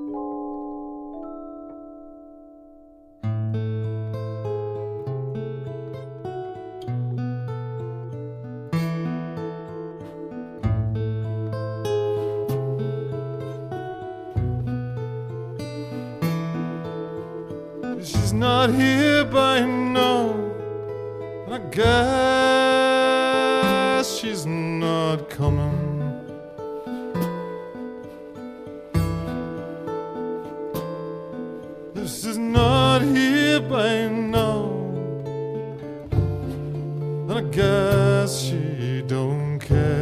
She's not here by now, and I guess she's not coming. If she's not here by now, then I guess she don't care.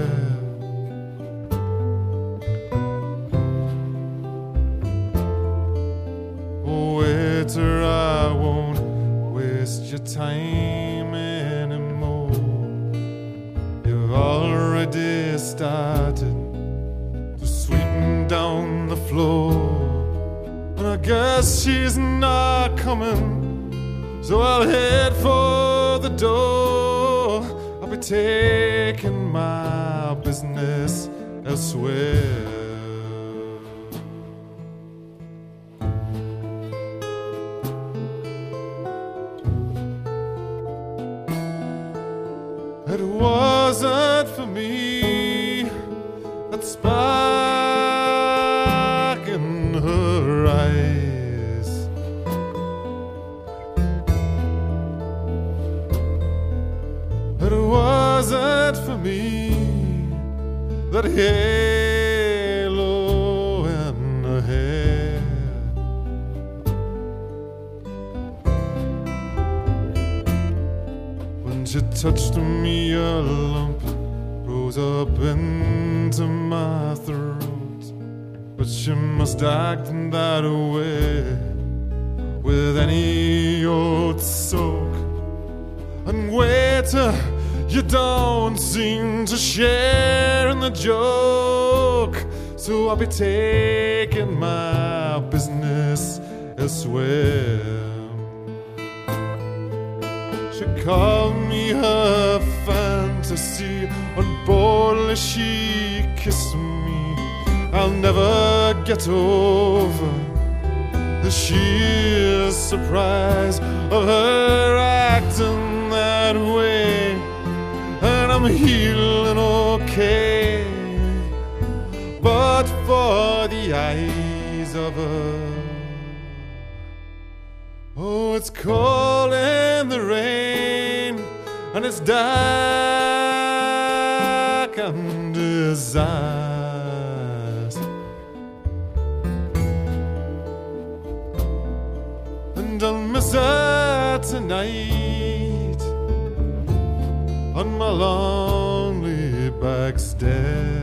Waiter, I won't waste your time anymore. You've already started to sweep down the floor, and I guess she's not coming, so I'll head for the door. I'll be taking my business elsewhere. It wasn't for me, that spark in her eyes. It wasn't for me, that halo in her hair. When she touched me, a lump rose up into my throat. But she must act in that way with any old soak. And waiter, you don't seem to share in the joke, so I'll be taking my business elsewhere. She called me her fantasy, and boldly she kissed me. I'll never get over the sheer surprise of her acting that way. And I'm healing okay, but for the eyes of her. Oh, it's cold in the rain, and it's dark under his eyes. And I'll miss her tonight on my lonely back stairs.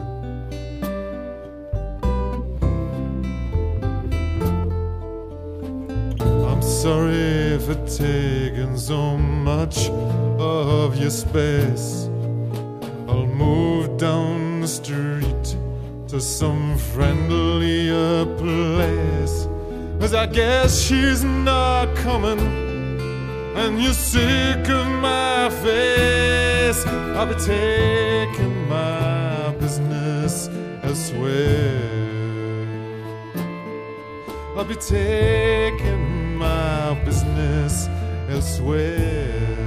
Sorry for taking so much of your space. I'll move down the street to some friendlier place, 'cause I guess she's not coming, and you're sick of my face. I'll be taking my business elsewhere. I'll be taking my business elsewhere.